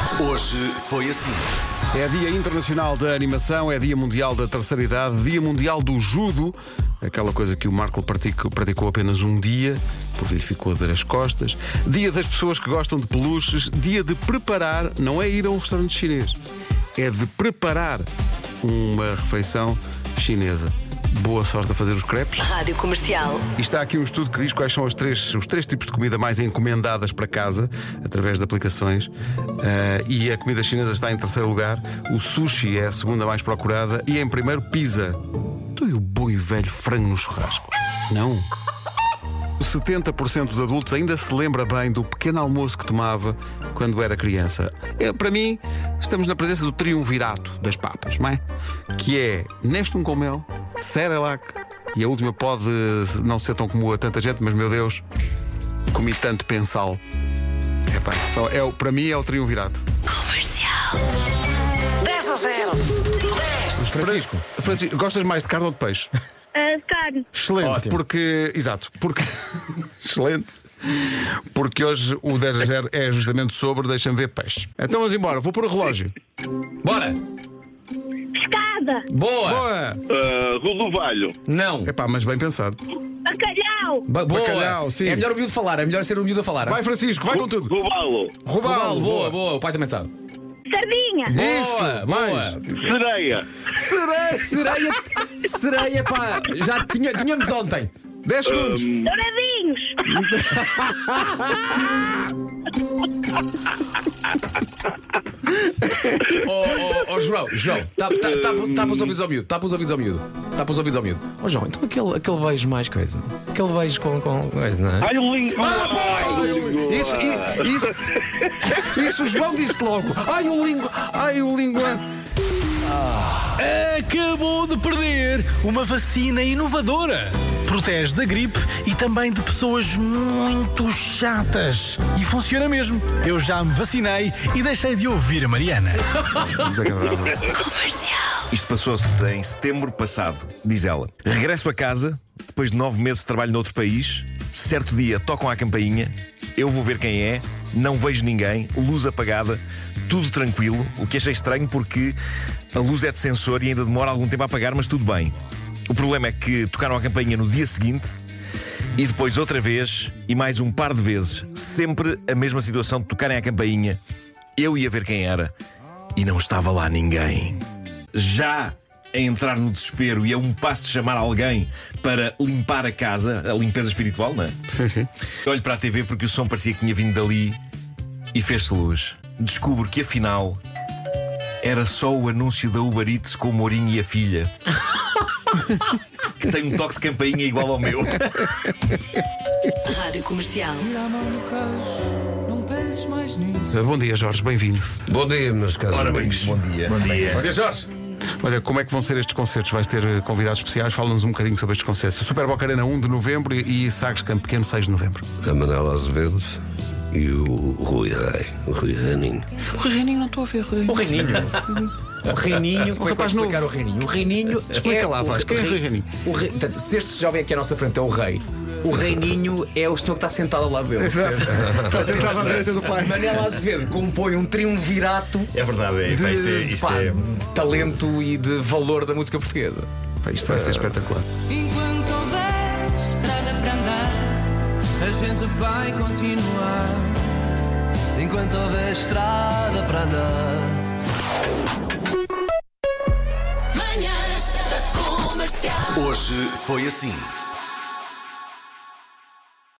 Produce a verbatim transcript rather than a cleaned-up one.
Hoje foi assim. É Dia Internacional da Animação, é Dia Mundial da Terceira Idade, Dia Mundial do Judo, aquela coisa que o Marco praticou, praticou apenas um dia, porque lhe ficou a dar as costas. Dia das pessoas que gostam de peluches, dia de preparar, não é ir a um restaurante chinês, é de preparar uma refeição chinesa. Boa sorte a fazer os crepes. Rádio Comercial. E está aqui um estudo que diz quais são os três, os três tipos de comida mais encomendadas para casa, através de aplicações. Uh, e a comida chinesa está em terceiro lugar. O sushi é a segunda mais procurada. E em primeiro, pizza. Tu e o bom e velho frango no churrasco? Não. setenta por cento dos adultos ainda se lembra bem do pequeno almoço que tomava quando era criança. É, para mim, estamos na presença do triunvirato das papas, não é? Que é Nestum com mel, Cerelac, e a última pode não ser tão comum a tanta gente, mas, meu Deus, comi tanto pensal. É, pá, só é, o- para mim é o triunvirato. Comercial. dez a zero. dez. Francisco, Francisco, gostas mais de carne ou de peixe? Uh, carne. Excelente, Ótimo. porque. Exato, porque. Excelente. Porque hoje o dez a zero é justamente sobre deixa-me ver peixe. Então vamos embora, vou pôr o relógio. Bora! Pescada. Boa! Boa! Uh, Rodovalho. Não! Epá, mas bem pensado. Bacalhau. Ba- boa! Bacalhau, sim. É melhor o miúdo falar, é melhor ser o miúdo a falar. Vai, Francisco, vai com tudo. Robalo. Roubá-lo. Robalo, boa, boa, o pai também sabe. Sardinha. Boa, mais. boa. Sereia. Sereia! Sereia, sereia, pá, já tinha, tínhamos ontem. dez segundos. Douradinhos. Ó oh, oh, João, João, tapa tá, tá, tá os ouvidos ao miúdo, tapa os ouvidos ao miúdo, tapa os ouvidos ao miúdo. Ó João, então aquele, aquele beijo mais coisa, aquele beijo com, com coisa, não é? Ai, o língua. Isso, i- isso, isso o João disse logo. Ai, o língua. Ai, o língua. Acabou de perder uma vacina inovadora. Protege da gripe e também de pessoas muito chatas. E funciona mesmo. Eu já me vacinei e deixei de ouvir a Mariana. Desagradável. Comercial. Isto passou-se em setembro passado, diz ela. Regresso a casa, depois de nove meses de trabalho noutro país. Certo dia tocam à campainha. Eu vou ver quem é. Não vejo ninguém. Luz apagada. Tudo tranquilo. O que achei estranho porque a luz é de sensor e ainda demora algum tempo a apagar, mas tudo bem. O problema é que tocaram a campainha no dia seguinte e depois outra vez e mais um par de vezes. Sempre a mesma situação de tocarem a campainha. Eu ia ver quem era e não estava lá ninguém. Já a entrar no desespero e a um passo de chamar alguém para limpar a casa, a limpeza espiritual, não é? Sim, sim. Olho para a T V porque o som parecia que tinha vindo dali e fez-se luz. Descubro que afinal era só o anúncio da Uber Eats com o Mourinho e a filha, que tem um toque de campainha igual ao meu. Rádio Comercial. Bom dia, Jorge, bem-vindo. Bom dia, meus caros Ora bem, amigos. bom dia. Bom dia. Bom dia, Jorge. Olha, como é que vão ser estes concertos? Vais ter eh, convidados especiais? Fala-nos um bocadinho sobre estes concertos. Super Boca Arena um de novembro e Sagres Campo Pequeno seis de novembro. A Manela Azevedo e o Rui Rei, o Rui Raninho. O Reininho não estou a ver, O Reininho. O Reininho, como é que vais rapaz novo. explicar o Reininho? O Reininho Explica é lá, o Vasco, Rei- quem é o Rei Reininho? o Rei- portanto, se este jovem aqui à nossa frente é o rei, o Reininho é o senhor que está sentado ao lado dele. percebes? Está sentado à direita do pai. Manela Azevedo compõe um triunvirato É verdade, é, de, pá, isto é, isto pá, é... de talento e de valor da música portuguesa. Pá, isto vai ser espetacular. Enquanto houver estrada para andar, a gente vai continuar. Enquanto houver estrada para andar. Manhãs da Comercial. Hoje foi assim.